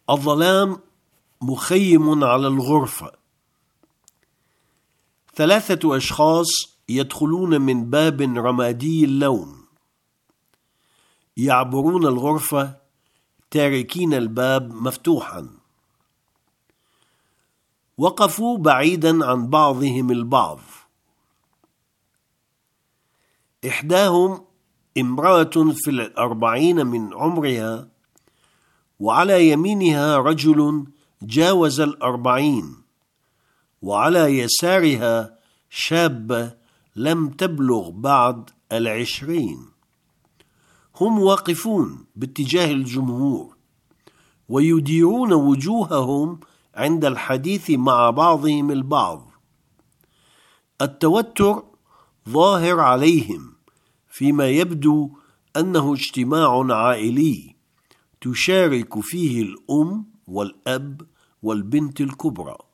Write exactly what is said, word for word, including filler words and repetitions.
الظلام مخيم على الغرفة. ثلاثة أشخاص يدخلون من باب رمادي اللون، يعبرون الغرفة تاركين الباب مفتوحا. وقفوا بعيدا عن بعضهم البعض. إحداهم امرأة في الأربعين من عمرها، وعلى يمينها رجل جاوز الأربعين، وعلى يسارها شابة لم تبلغ بعد العشرين. هم واقفون باتجاه الجمهور ويديرون وجوههم عند الحديث مع بعضهم البعض. التوتر ظاهر عليهم، فيما يبدو أنه اجتماع عائلي تشارك فيه الأم والأب والبنت الكبرى.